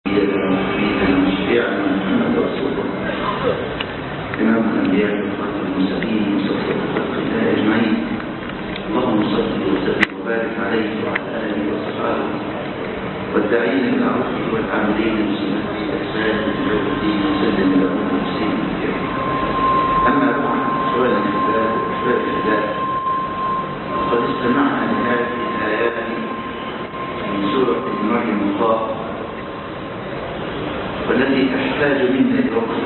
وشفيعنا محمد رسول الله إمام الأنبياء وخاتم المرسلين وصفوة خلق الله أجمعين. اللهم صل وسلم وبارك عليه وعلى آله وصحبه والداعين بالمعروف والعاملين بسنته الإحسان إلى يوم الدين وسلم إلى يوم المسلمين الكريم. أما بعد سؤالا الإحباب وأحباب الله، وقد استمعنا لهذه الآيات من سورة مريم الله والتي تحتاج منا لوقت،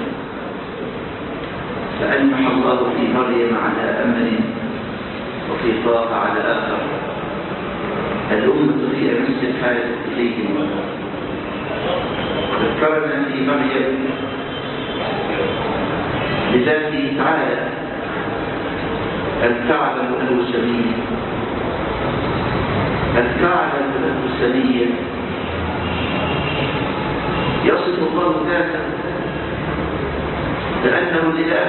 فألمح الله في مريم على أمر وفي طه على آخر. الأمة في أمس الحاجة إليهم. ذكرنا في مريم لذاته تعالى الكعبة الأوسمية. الكعبة الأوسمية يصف الله ذاته لأنه الإله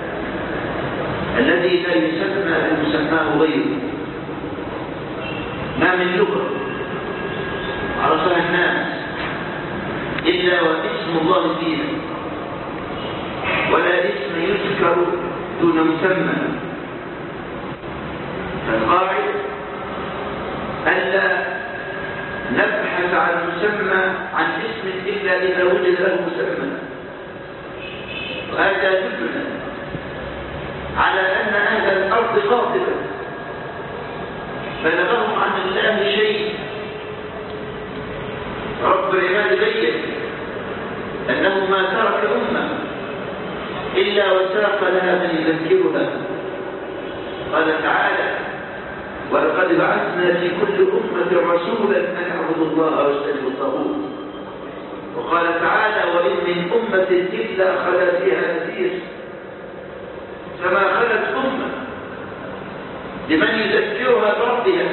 الذي لا يسمى المسماه غيره. ما من لغة عرفها الناس إلا واسم الله فيها، ولا اسم يذكر دون مسمى. فالقاعدة ألا نبحث عن مسمى عن اسم إلا إذا وجد له مسمى. وهذا يدلنا على أن أهل الأرض غافلة بلغهم عن الله شيء. رب العباد بين أنه ما ترك أمة إلا وساق لها من يذكرها. قال تعالى: ولقد بعثنا في كل أمة رسولا أن اعبدوا الله واجتنبوا الطاغوت. وقال تعالى: وإن من أمة إلا خلا فيها نذير. فما خلت أمة لمن يذكرها بربها.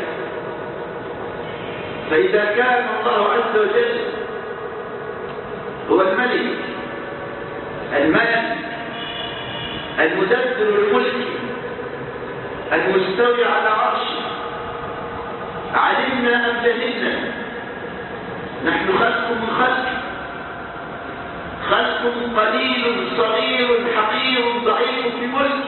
فإذا كان الله عز وجل هو الملك المدبر الملك المستوي على عرشه، علمنا أم جهلنا، نحن خلق من خلق قليل صغير حقير ضعيف في ملك.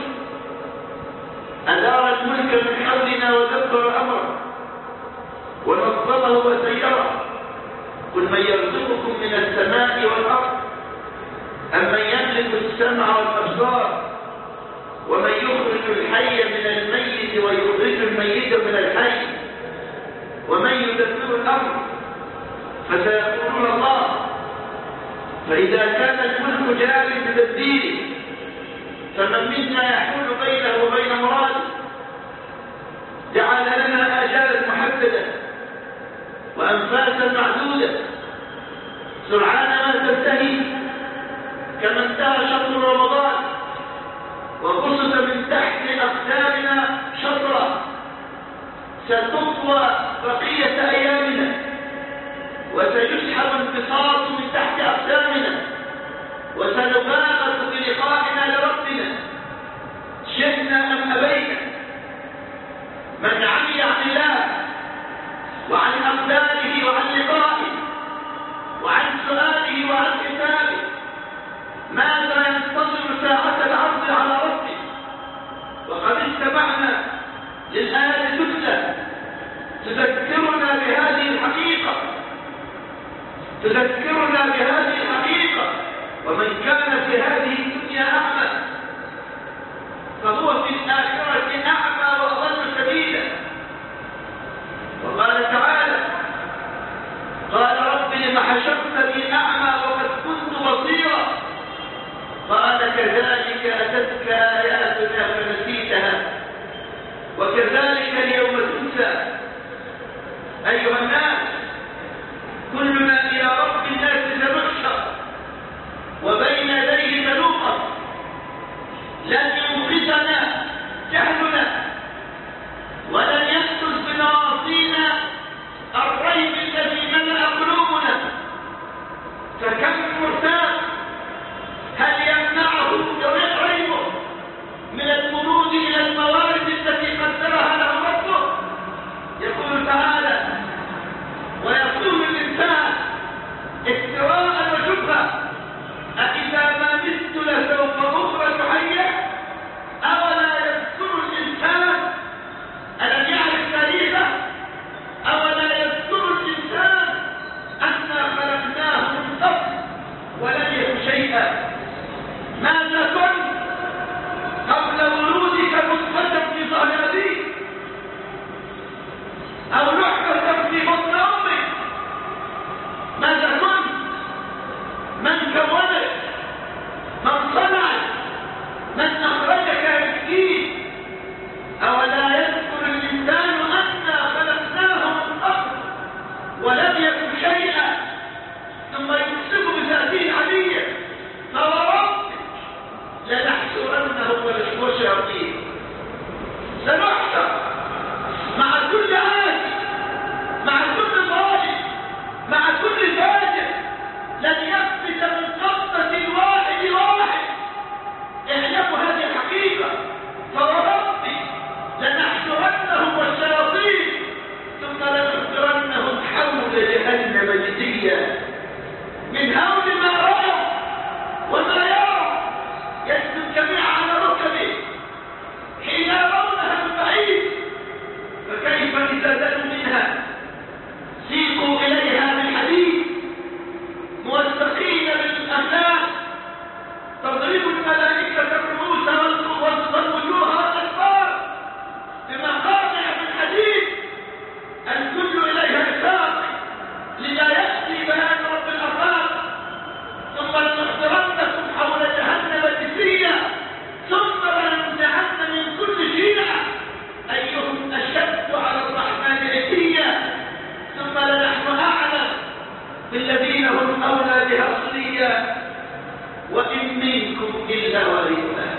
أدار الملك من حولنا ودبر أمره ونظمه وسيره. قل من يرزقكم من السماء والأرض أمن يملك السمع والأبصار ومن يخرج الحي من الميت ويخرج الميت من الحي ومن يدبر الأمر. فسيقولون الله. فإذا كان الملك جاري بتدبيره فمن منا يحول بينه وبين مراده؟ جعل لنا آجالا محددة وأنفاسا معدودة سرعان ما تنتهي، كما انتهى شهر رمضان وبسط من تحت أقدامنا شطرا. ستطوى بقية أيامنا وسيسحب انبساط من تحت أقدامنا وسنباغت بلقائنا لربنا شئنا أم أبينا. من عمي عن الله وعن أقداره وعن لقائه وعن سؤاله وعن حسابه ماذا ينتظر ساعة العرض على ربه؟ وقد استمعنا للآية تتلى تذكرنا بهذه الحقيقة ومن كان في هذه الدنيا أعمى فهو في الآخرة أعمى وأضل سبيلا. وقال تعالى: قال رب لم حشرتني أعمى وقد كنت بصيرا. قال: كذلك أتتك آياتنا فنسيتها وكذلك اليوم تنسى. أيها الناس، كلنا إلى رب الناس سنحشر وبين يديه سنوقف. لن ينقذنا جهلنا ولن يحدث بنواصينا الريب الذي ملأ قلوبنا. فكم مرتاب هل يمنعه ريبه من المرود إلى الموارد التي قدرها له ربه؟ يقول تعالى: ويقول الإنسان افتراء وشبهة. أإذا ما مت لسوف أخرج حيا؟ أولا يذكر الإنسان ألم يعرف تاريخه؟ أولا يذكر الإنسان أنا خلقناه من قبل ولم يكن شيئا؟ ماذا كنت قبل ورودك نطفة في ظهر أبيك أو لحظة في بطن أمك؟ ماذا كنت؟ من كونك؟ من صنعك؟ من أخرجك مسكين؟ أولا يذكر الإنسان أنا خلقناه من قبل ولم يكن شيئا؟ ثم يمسك بذاته العلية فوربك لنحشرنهم والشياطين. سنحشر مع كل آت، مع كل ظالم، مع كل فاجر، لن يثبت من قبضة واحد اعلموا هذه الحقيقة. فوربك لنحشرنهم والشياطين ثم لنحضرنهم حول جهنم جثيا من هول ما رأوا وما يروا، يسجد الجميع على ركبه حين يرونها من بعيد، فكيف إذا دنوا منها سيقوا إليها بالحديد موثقين بالأفلام تضرب الملائكة الرؤوس والوجوه والأدبار بمقاطع من حديد، الكل إليها ساق لما يأتي بيان رب الأرباب. ثم لنحضرنكم حول جهنم جثيا ثم لننزعن من كل شيعة أيهم أشد على الرحمن عتيا ثم لنحن أعلم بالذين هم أولى بها صليا وإن منكم إلا واردها.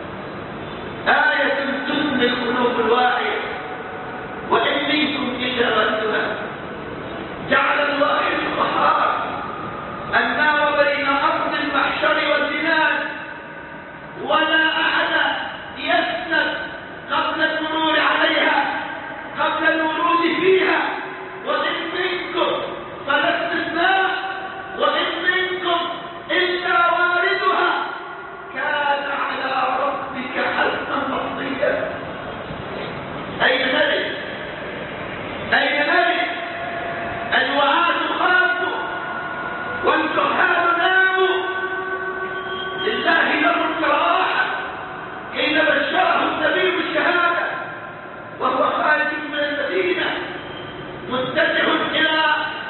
آية تنمي القلوب الواعية وإن منكم إلا واردها. جعل الواحد القهار النار بين أرض المحشر والجنان ولا أحد يسند قبل المرور عليها، قبل الورود فيها. وإن منكم فلا استثناء، وإن منكم إلا واردها كان على ربك حتما مقضيا. أين نرد؟ أين نرد؟ الوعاد خافوا والكهان ناموا، لله لهم كراحة حين بشره النبي بالشهادة وهو خارج من المدينة متجه إلى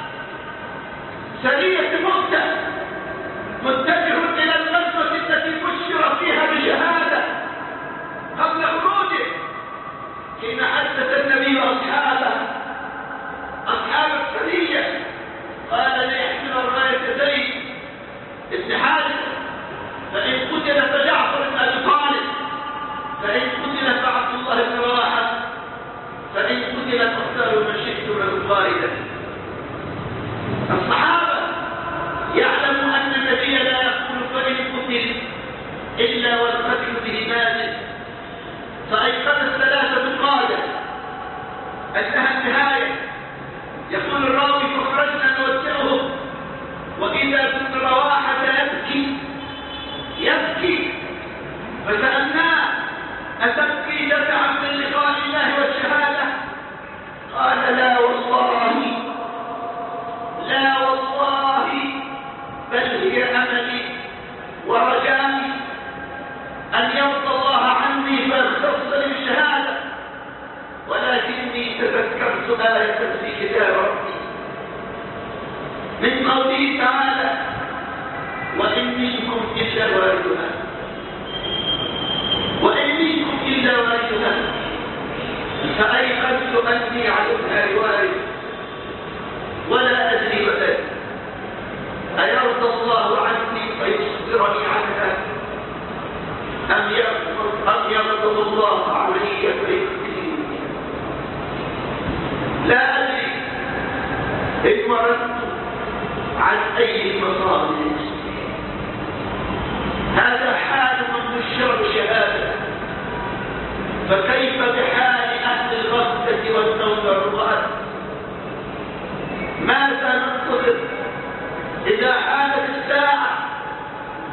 سرية مؤتة، متجه إلى الغزوة التي بشر فيها بشهادة قبل خروجه. حين حدث النبي أصحابه أصحاب السرية قال ليحمل الراية زيد بن حارثة، فإن قتل فجعفر بن أبي طالب، فإن قتل فعبد الله بن رواحة، فإن قتل فاختاروا من شئتم له خالدا. الصحابة يعلموا أن النبي لا يقول فإن قتل إلا والقتل به نازل، فأيقن الثلاثة القادة أنها النهاية. يقول الراوي فخرجنا نودعهم وإذا ابن رواحة يبكي فسألناه أتبكي دفعا من لقاء الله والشهادة؟ قال لا والله، لا والله، بل هي أملي ورجائي أن يرضى الله عني فيختص لي بالشهادة، ولكني تذكرت آية في كتاب ربي من قوله تعالى وإن منكم إلا واردها، وإن منكم إلا واردها، فأيقنت أني عليها وارد ولا أدري متى. أيرضى الله عني فيصبرني عنها أم يغضب الله علي فيكفيني؟ لا أدري إن مرضت عن أي المصائب. هذا حال من بشر شهادة، فكيف بحال أهل الغفلة والنوم والرغد؟ ماذا ننتظر إذا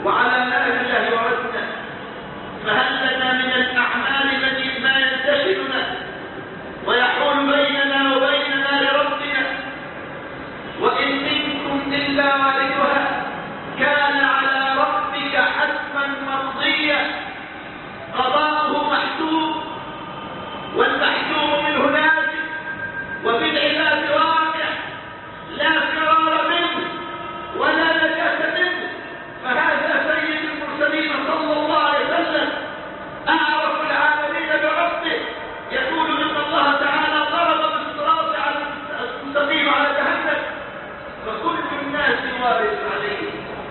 وعلى نار الله وردنا. فهل لنا من الأعمال التي ما ينتشلنا ويحول بيننا وبيننا لربنا؟ وإن منكم إلا واردها كان على ربك حتما مرضيا. قضاؤه محسوب، والمحسوب منه نازل، وبالعباد واقع، لا فرار منه ولا نجاة منه. فهذا سيد المرسلين صلى الله عليه وسلم أعرف العالمين بربه، يقول إن الله تعالى ضرب بالصراط على المستقيم على جهنم، فكل الناس وارد عليه.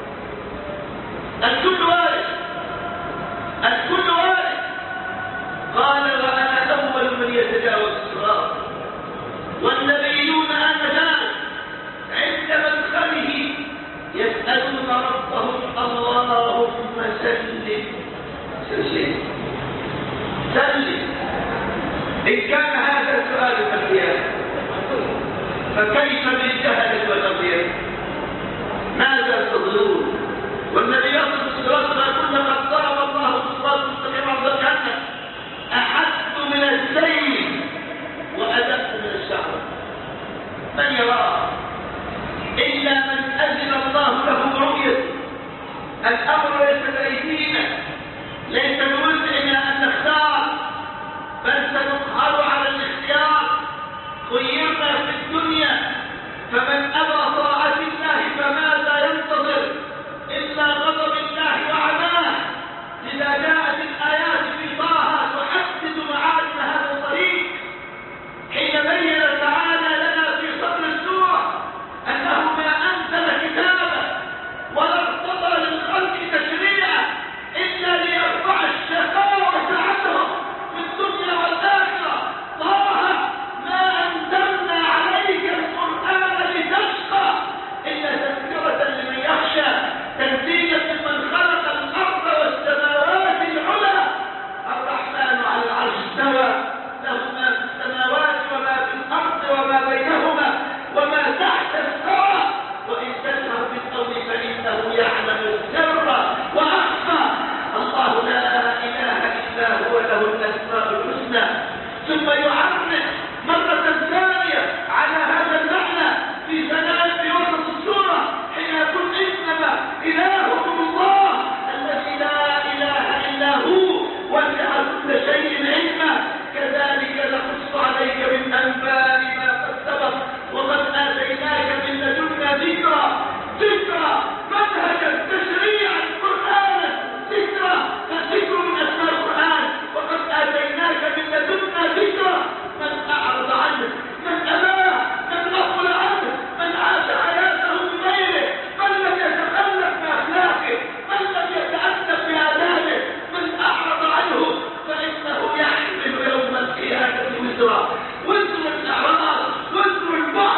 الكل وارد، الكل وارد. قال وأنا أول من يتجاوز الصراط، والنبيون آنذاك عند مدخله يسألون ربهم اللهم سلم سلم سلم. إن كان هذا سؤال الأنبياء فكيف بالجهل والأغيار؟ ماذا تظنون؟ والنبي يصف الصراط فيقول لقد ضرب الله الصراط المستقيم على جهنم أحد من السيل وأدق من الشعر. من يراه إلا من أذن الله له برؤيته. الأمر ليس بأيدينا، ليس بوسعنا أن نختار، بل سنقهر على الاختيار. خيرنا في الدنيا، فمن أبى طاعة الله فماذا ينتظر إلا غضب الله وعذابه؟ إذا جاءت الآيات في طه تحدد معالم هذا الطريق، حين بين تعالى لنا في صدر السورة أنه ما أنزل كتابا ولا ارتضى للخلق تشريعا إلا ليرفع الشقاوة عنهم في الدنيا والآخرة. طه ما أنزلنا عليك القرآن لتشقى إلا تذكرة لمن يخشى، تنزيلا ممن خلق الأرض والسماوات العلى. الرحمن على العرش استوى، له ما في السماوات وما في الأرض وما بينهما وما تحت الثرى. وإن تجهر بالقول فإنه يعلم السر وأخفى. الله لا إله إلا هو له الأسماء الحسنى. ثم يعرف مرة ثانية على هذا المعنى في وسط السورة حين يقول إنما إلهكم الله الذي لا إله إلا هو وسع كل شيء علما. كذلك نقص عليك من أنباء ما قد سبق وقد آتيناك من لدنا ذكرى منهجا تشريعا قرآنا ذكرى. فالذكر من أسماء القرآن، وقد آتيناك من لدنا ذكرى. من أعرض عنه، من أباه، من غفل عنه، من عاش حياته بغيره، من لم يتخلق بأخلاقه، من لم يتأدب بآدابه، من أعرض عنه فإنه يحمل يوم القيامة وزر الأعراض، وزر البعد،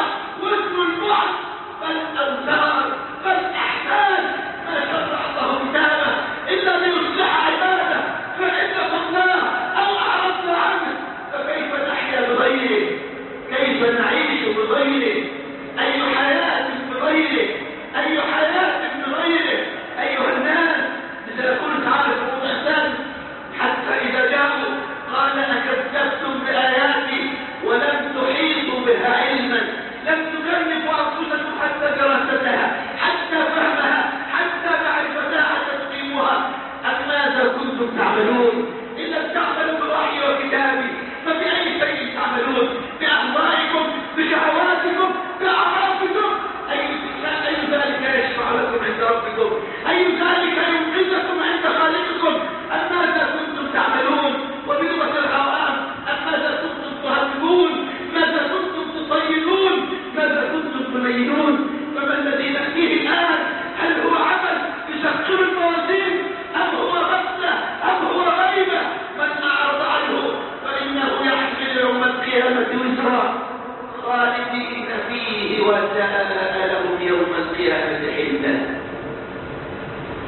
فالأوزار، فالأحسان ما شرع الله كتابه إلا ليصلح عباده. فإن قلناه أو أعرضنا عنه فكيف نحيا بغيره؟ كيف نعيش بغيره؟ أي حياة بغيره؟ أي حياة بغيره؟ أيها الناس، إذا كنت عارف الإحسان حتى إذا جاءوا قال أكذبتم بآياتي ولم تحيطوا بها علما، لم تكلفوا أنفسكم حتى دراستها، حتى فهمها، حتى معرفتها، حتى تقيموها. أم ماذا كنتم تعملون؟ إن لم تعملوا بوحي وكتابي فبأي شيء تعملون؟ بأهوائكم، بشهواتكم، بأعرافكم. أي ذلك يشفع لكم عند ربكم؟ أي ذلك ينقذكم عند خالقكم؟ أم ماذا كنتم تعملون؟ وبلغة العوام أم ماذا كنتم تهذبون؟ ماذا كنتم تطيلون؟ ماذا كنتم تلينون؟ فما الذي نأتيه الآن؟ هل هو عمل يسخر الموازين، أم هو غفلة، أم هو غيبة؟ من أعرض عنه فإنه يحمل يوم القيامة وزرا خالدين فيه وساء لهم يوم القيامة حلا.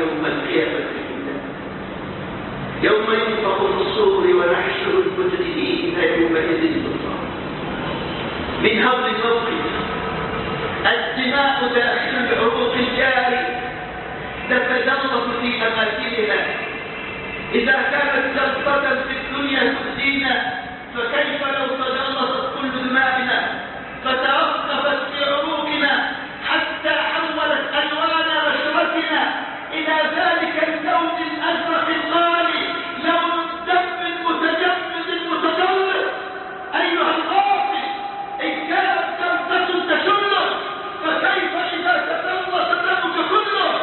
يوم القيامة يوم ينفخ في الصور ونحشر المجرمين يومئذ زرقا من هول الموقف. الدماء داخل العروق الجاري تتجلط في أماكنها. إذا كانت جلطة في الدنيا تؤذينا فكيف لو تجلطت كل دمائنا فتوقفت في عروقنا حتى حولت ألوان بشرتنا إلى ذلك اللون الأزرق الغالي، لون الدم المتجمد المتجلط. أيها القاضي، إن كانت جلطة تشلك فكيف إذا تجلط دمك كله؟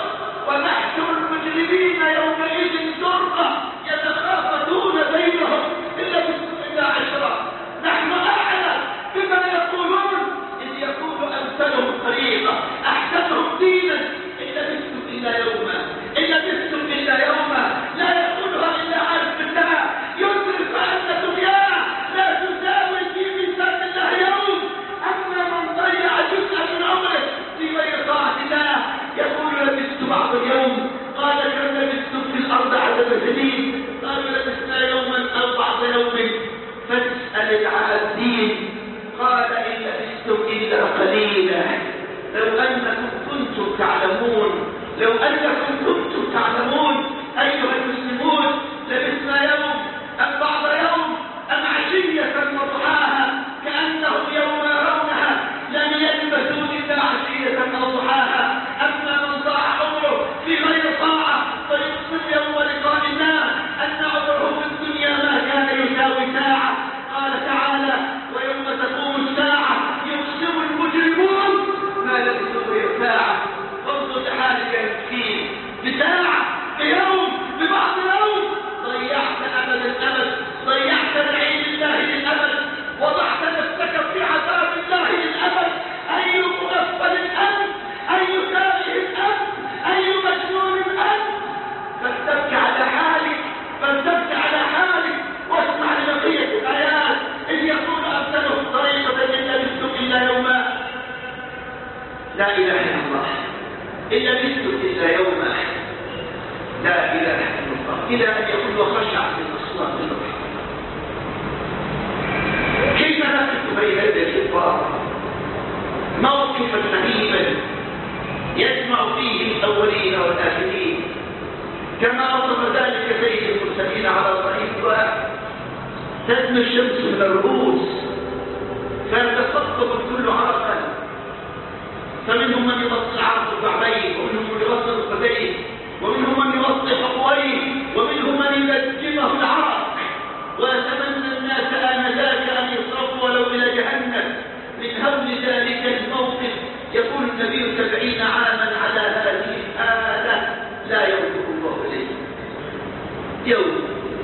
ونحشر المجرمين يومئذ زرقا يتخافتون بينهم إن لبثتم إلا عشرا نحن أعلم بما يقولون إذ يقول أمثلهم طريقة أحسنهم دينا إن لبثتم إلا يوما إن لبثتم إلا يوما. لا يقولها إلا عارف بالله يدرك أن دنياه لا تساوي في ميزان الله يوم. أما من ضيع جزءا من عمره في غير طاعة الله يقول لبثت بعض اليوم. قال كم لبثتم في الأرض عدد سنين؟ قالوا لبثنا يوما أو بعض يوم. فاسأل العادين قال إن لبثتم إلا قليلا. لو أنكم كنتم تعلمون، لو أنكم كنتم تعلمون أيها المسلمون لبثنا يوم أم بعض يوم أم عشية وضحاها كأنهم يوم يرونها لم يلبثوا إلا عشية أو ضحاها. أما من ضاع عمره في غير طاعة فيقسم يوم لقاء الله أن عمره في الدنيا ما كان يساوي ساعة. قال تعالى ويوم تقوم الساعة يقسم المجرمون ما لبثوا غير ساعة. انظر لحالك يا مسكين، بساعة، بيوم، ببعض يوم ضيعت أبد الأبد، ضيعت نعيم الله للأبد، وضعت نفسك في عذاب الله للأبد. أي مغفل أنت، أي تائه أنت، أي مجنون أنت. فلتبكي على حالك، فلتبكي على حالك واسمع لبقية الآيات. إذ يقول أمثلهم طريقة إن لبثتم إلا يوما. لا إله إلا الله، إن لبثتم إلا يوما. لا إله إلا الله، إلى أن يقول وخشع في الأصوات الرحمة. كيف نقف بين يدي الكفار موقفا مهيبا يسمع فيه الأولين والآخرين كما وصف ذلك سيد المرسلين على طريق واحد. تدنو الشمس من الرؤوس فيتصفق الكل عرقا، فمنهم من يغطي العرق الكعبين، ومنهم من يغطي الركبتين، ومنهم من يغطي حقويه، ومنهم من يلجمه العرق. ويتمنى الناس آنذاك أن يصرفوا ولو إلى جهنم من هول ذلك الموقف. يقول النبي 70 عاما على هذه الحالة لا يرجع الله إليه يوم.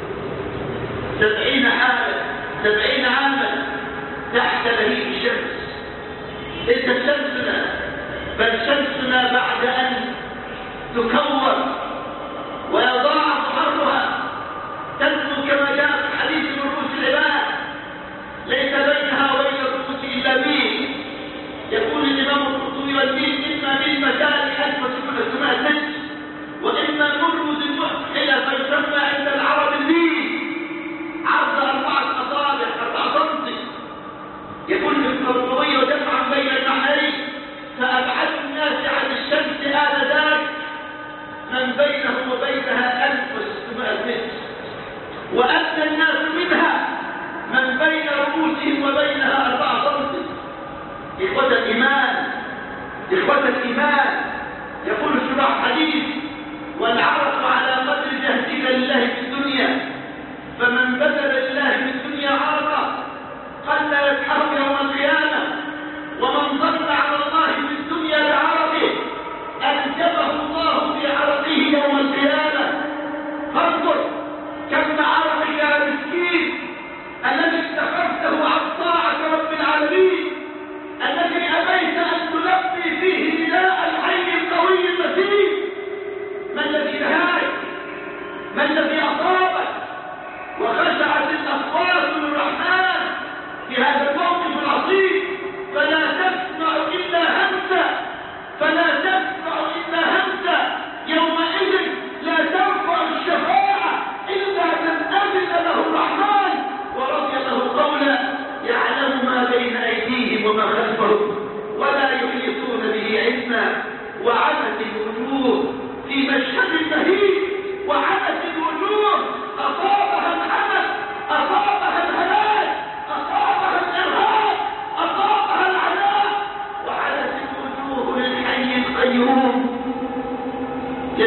70 حالة، 70 عاما تحت لهيب الشمس. ليس شمسنا بل شمسنا بعد أن تكور ويضاعف حرها تنمو كما جاء في حديث من رؤوس العباد ليس بينها وبين الرؤوس إلا ميل. يقول الإمام القرطبي والميل إما بالمكان 1700 متر وإما المرمز المحتلة فيسمى عند العرب الميل، عرض 4 أصابع 4 سم. يقول القرطبي وجمعا بين النحرين فأبعد الناس عن الشمس آنذاك من بينه وبينها 1600 متر، وأدنى الناس منها من بين رؤوسهم وبينها 4 سم. إخوة الإيمان، إخوة الإيمان، يقول شراح حديث والعرق على قدر جهدك لله في الدنيا، فمن بذل لله في الدنيا عرقه قل يسحر يوم القيامة، ومن ظل على الله في الدنيا بعرقه أنجبه الله في عرقه يوم القيامة.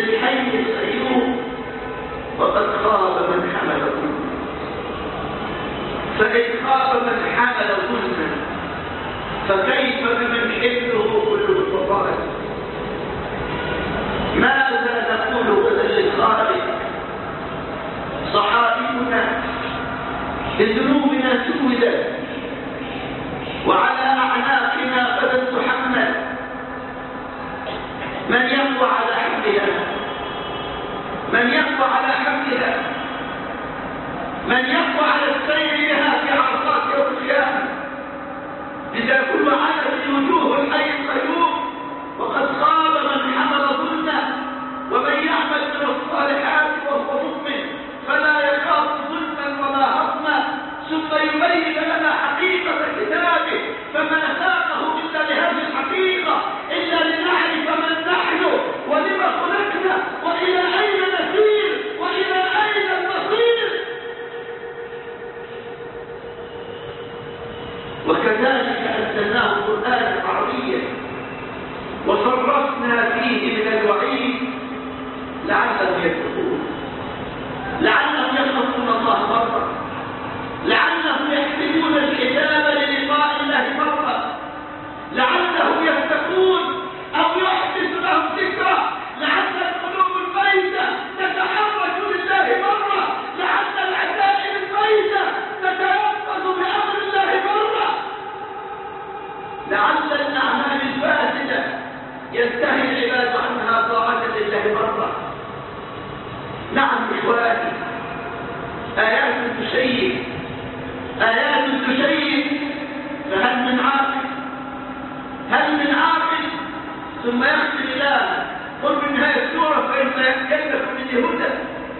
للحي القيوم وقد خاب من حمل ظلما. فإن خاب من حمل ظلما فكيف بمن حله كل الفضائل؟ ماذا نقول غدا للخالق؟ صحائفنا بذنوبنا سودت وعلى أعناقنا غدا تحمل. من يقوى على حملها؟ من يقوى على حملها؟ من يقوى على السير بها في عرصات يوم القيامة؟ إذا كل عدد وجوه الحي القيوم وقد خاب من حمل ظلما. ومن يعمل من الصالحات وهو مؤمن فلا يخاف ظلما ولا هضما. ثم يبين لنا حقيقة كتابه فما ساقه إلا لهذه الحقيقة إلا لنعرف من نحن ولما خلقنا وإلى أين نسير وإلى أين المصير. وكذلك أنزلناه قرآنا عربيا وصرفنا فيه من الوعيد لعلهم يتقون، لعلهم يخافون الله مرة، لعلهم يحسبون الحساب للقاء الله مرة، لعلهم يتقون أو يحدث لهم ذكرى، لعل القلوب الميتة تتحرك لله مرة، لعل العزائم الميتة تتيقظ بأمر الله مرة، لعل الأعمال الفاسدة ينتهي العباد عنها طاعة لله مرة. نعم إخواني، آيات تشيب، آيات تشيب، فهل من عاقل؟ هل من عاقل؟ ثم يختم الله قل من هذه السورة فإن يكلف من هدى.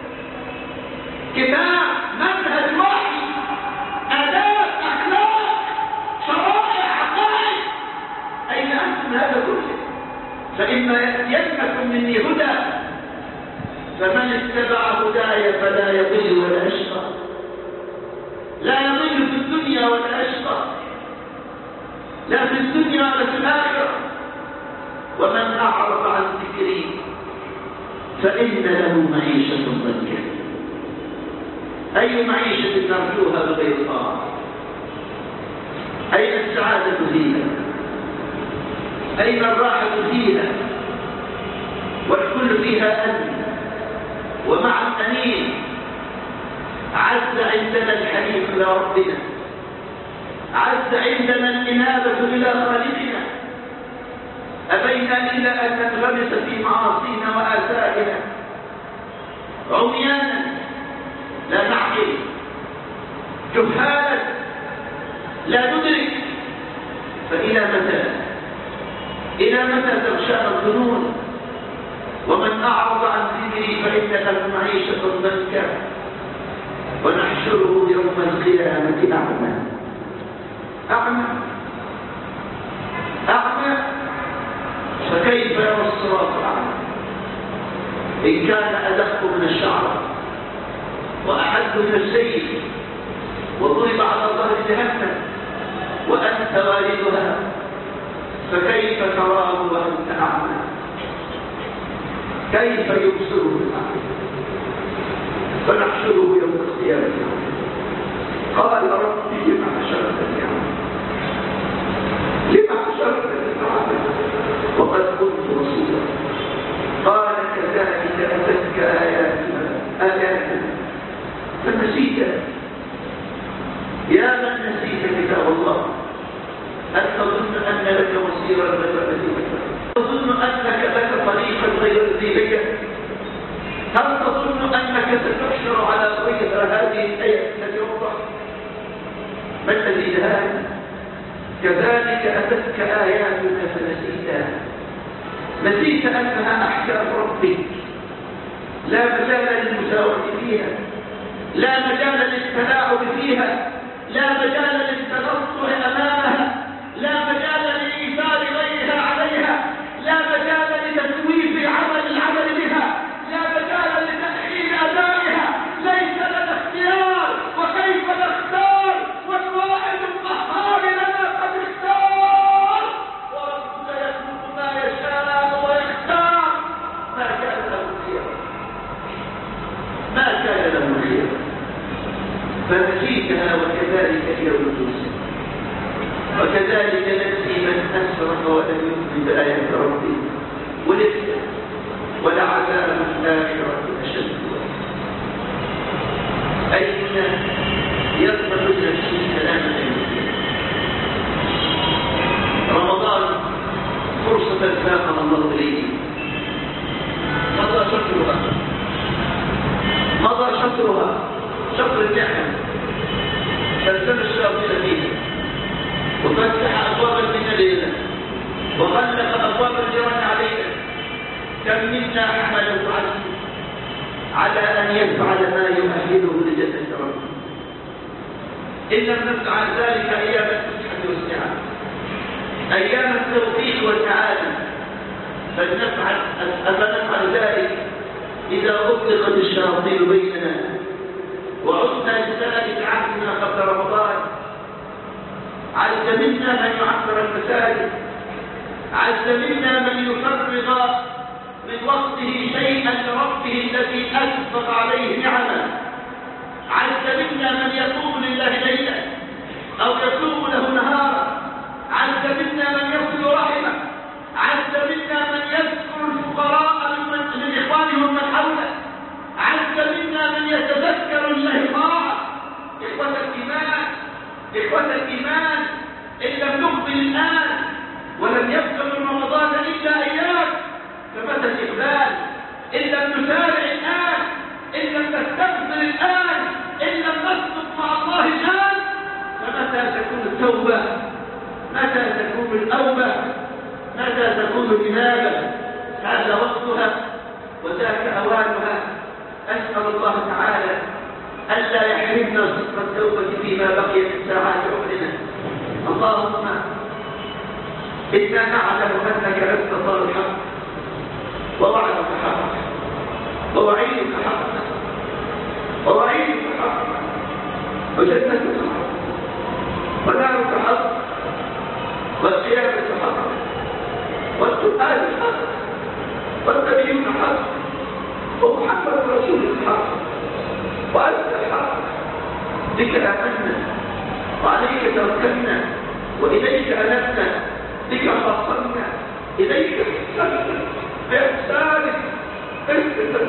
كتاب، منهج، وحي، آداب، أخلاق، شرائع، عقائد، أين أنتم هذا كله؟ فإما يكلف مني هدى فمن اتبع هداي فلا يضل ولا يشقى، لا يضل في الدنيا ولا يشقى، لا في الدنيا ولا في الآخرة. ومن أعرض عن ذكري فإن له معيشة ضنكا. أي معيشة نرجوها بغير طاعة؟ أين السعادة فيها؟ أين الراحة فيها؟ والكل فيها أمن ومع الأنين. عز عندنا الحديث إلى ربنا، عز عندنا الإنابة إلى خالقنا. أبينا إلا أن ننغمس في معاصينا وآثارنا عميانا لا نعقل، جهالا لا ندرك. فإلى متى؟ إلى متى تغشانا الظنون؟ ومن أعرض عن ذكري فإن له معيشة ضنكا ونحشره يوم القيامة أعمى. أعمى أعمى. فكيف يرى الصراط أعمى إن كان أدق من الشعر وأحد من السيف وضرب على ظهر جهنم وأنت والدها، فكيف تراه وأنت أعمى؟ كيف يبصره الأعمى؟ فنحشره يوم القيامة قال ربي لم حشرتني أعمى؟ لم حشرتني أعمى وقد كنت رسولا؟ قال كذلك أتتك آياتنا فنسيتها. يا من نسيت كتاب الله، هل تظن أن لك مصيرا غير ذي؟ تظن أنك لك طريقا غير ذي؟ هل تظن أنك ستحشر على غير هذه الآية التي وضحت؟ ما الذي هذا؟ كذلك أتتك آياتنا فنسيتها. نسيت أنها أحكام ربك لا مجال للمساواة فيها، لا مجال للتلاعب فيها، لا مجال للتنصر أمامها، لا مجال لإيثار غيرها عليها، لا مجال لتسويف العمل بها، لا مجال لتأخير أدائها. ليس لنا اختيار، وكيف نختار والواحد القهار لنا قد اختار، وربك يخلق ما يشاء ويختار ما كان له وكذلك اليوم تنسى وكذلك نجزي من أسرف ولم يؤمن بآيات ربه ولسه ولعذاب الآخرة أشد أين يقبل نفسه سلامة المسلم. رمضان فرصة ساقها الله إليه، مضى شطرها شطر النعمة، سلسل الشياطين فيه وفتح أبوابا من الليلة وغلق أبواب الجيران علينا. كم منا حمله على أن يفعل ما يؤهله لجنة ربه، إن لم نفعل ذلك أيام الفتح والسعة، أيام التوفيق والسعادة، فلنفعل ذلك إذا أطلقت الشياطين بيننا وعدنا لسائر عهدنا قبل رمضان. عز منا من يعمر المساجد، عز منا من يفرغ من وقته شيئا لربه الذي أسبق عليه نعمه، عز منا من يقوم لله ليلا أو يصوم له نهارا، عز منا من يصل رحمه، عز منا من يذكر الفقراء من إخوانهم من حوله، عز منا من يتذكر الله طاعة. إخوة الإيمان، إن لم نقبل الآن ولم يبقى من رمضان إلا أيام فمتى الإقبال؟ إن لم نسارع الآن، إن لم نستغفر الآن، إن لم نصدق مع الله الآن، فمتى تكون التوبة؟ متى تكون الأوبة؟ متى تكون الإنابة؟ هذا وقتها وذاك أوانها. أسأل الله تعالى ألا يحرمنا صدق التوبة فيما بقي من ساعات عمرنا. اللهم إنا نعلم أنك لن تطال الحق ووعدك حق ووعيدك حق ووعيدك حق وجنتك حق ونارك حق والقيامة حق والقرآن حق والنبيون حق ومحمد رسول الحق وأنت الحق. بك آمنا وعليك توكلنا وإليك أنبنا، بك خاصمنا، إليك حسنا بإحسانك. اغفر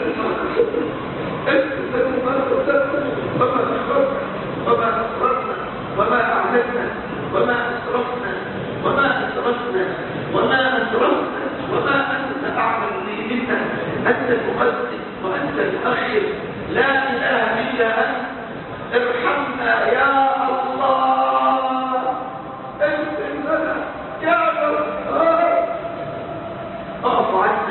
ما قدمنا وما أخرنا وما أسررنا وما أعلنا وما أسرفنا وما أسرفنا وما أسرفنا وما أنت أعلم به منا. أنت المقدم وأنت المؤخر، لا إله إلا أنت. ارحمنا يا الله، اغفر لنا يا غفار. اعف عنا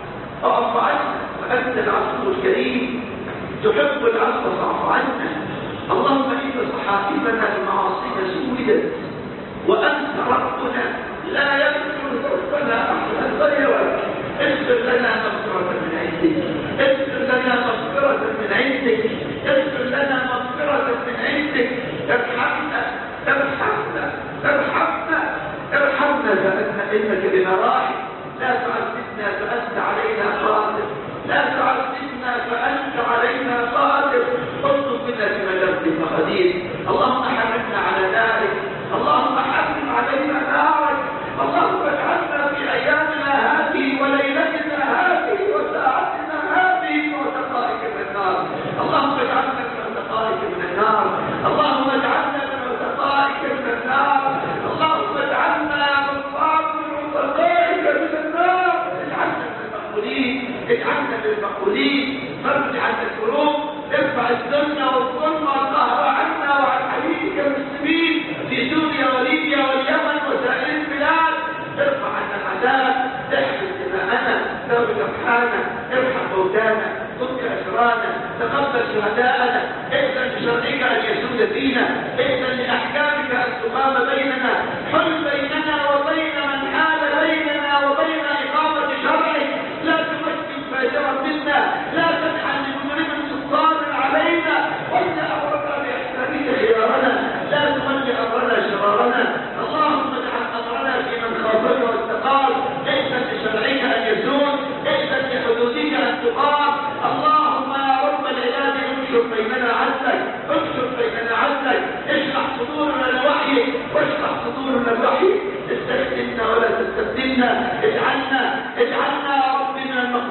فأنت العفو الكريم تحب العفو فاعف عنا. اللهم إن صحائفنا المعاصي سودت وأنت ربنا لا يغفر ذنوبنا أحد غيرك. اغفر لنا مغفرة من عندك، اغفر لنا مغفرة من عندك، اغفر لنا مغفرة من عندك. ارحمنا ارحمنا ارحمنا ارحمنا فإنك بنا راحم. لا تعذبنا فأنت علينا قادر، لا تعذبنا فأنت علينا قادر. اطلب منا بما ترضي قدير. اللهم حرمنا على نارك، اللهم حرم علينا نارك. اللهم اجعلنا في أيامنا هذه وليلتنا هذه وساعتنا هذه معتقائك من النار. اللهم اجعلنا من معتقائك من النار. اللهم اجعلنا من معتقائك من النار. اللهم اجعلنا من معتقائك من النار. اجعلنا من المقبولين، اجعلنا من المقبولين. فرج عنا الكروب، ارفع الذل والظلم والقهر عنا وعن حبيبك المسلمين في سوريا وليبيا واليمن وسائر البلاد. ارفع عنا العذاب، احفظ دماءنا، ذوب جرحانا، ارحم موتانا، فك اسرانا، تقبل شهداءنا. اذن لشرعك ان يسود فينا، اذن لاحكامك ان تقام بيننا. حل بيننا وبين من حال بيننا وبين اقامه شرعك. لا تمكن فاجرا منا، لا تجعل لمجرم سلطان علينا، وانت امرنا باحسانك خيارنا، لا تولي امرنا شرارنا. اللهم اجعل امرنا في من خافك واتقاك. اذن لشرعك ان يزول، اذن لحدودك ان تقام. اللهم يا رب العباد انشر بيننا عدلك، انشر بيننا عدلك.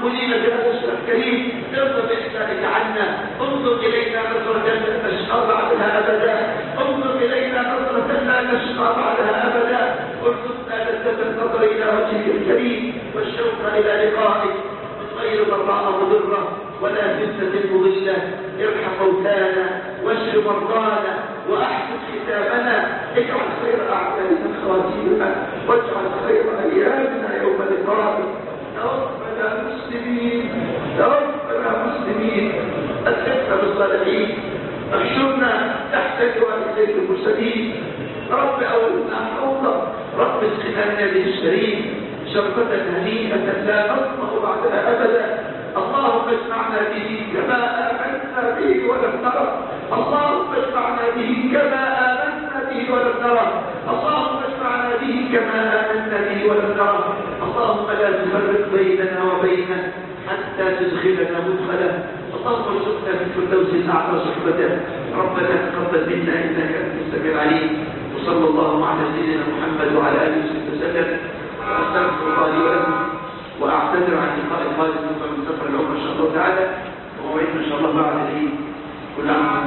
المقبولين في هذا الشهر الكريم ارض بإحسانك عنا، انظر إلينا نظرة لا نشقى بعدها أبدا، انظر إلينا نظرة لا نشقى بعدها أبدا، ارزقنا لذة النظر إلى وجهك الكريم والشوق إلى لقائك من غير ضراء مضرة ولا فتنة مضلة. ارحم موتانا واشف مرضانا وأحسن ختامنا، اجعل خير أعمالنا خواتيمنا واجعل خير أيامنا يوم لقائك. توفنا مسلمين، توفنا مسلمين، أسعدنا بالصالحين، احشرنا تحت لواء سيد المرسلين. رب أولنا حوضا، رب اسقنا من يده الشريف شربة هنيئة لا نظمأ بعدها أبدا. اللهم اجمعنا به كما آمنا به ولم نره، اللهم اجمعنا به كما آمنا به ولم نره، اللهم اجمعنا به كما آمنا به ولم نره. اللهم لا تفرق بيننا وبينه حتى تدخلنا مدخله. اللهم ارزقنا في الفردوس الأعلى صحبته. ربنا تقبل منا إنك أنت السميع العليم. وصلى الله على سيدنا محمد وعلى آله وصحبه وسلم. واستغفر الله لي ولكم واعتذر عن لقاء القادم من سفر العمر ان شاء الله تعالى، وموعدنا ان شاء الله بعد العيد. كل عام